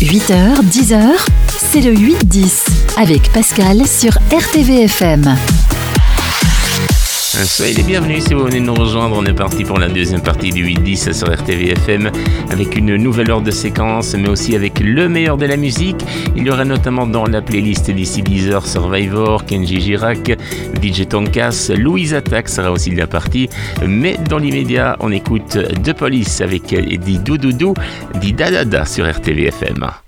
8h, 10h, c'est le 8-10 avec Pascal sur RTVFM. Soyez les bienvenus si vous venez de nous rejoindre. On est parti pour la deuxième partie du 8-10 sur RTVFM avec une nouvelle heure de séquence, mais aussi avec le meilleur de la musique. Il y aura notamment dans la playlist d'ici 10h Survivor, Kenji Girac, DJ Tonkas, Louise Attack sera aussi de la partie. Mais dans l'immédiat, on écoute The Police avec Di Doudoudou, Di Dadada sur RTVFM.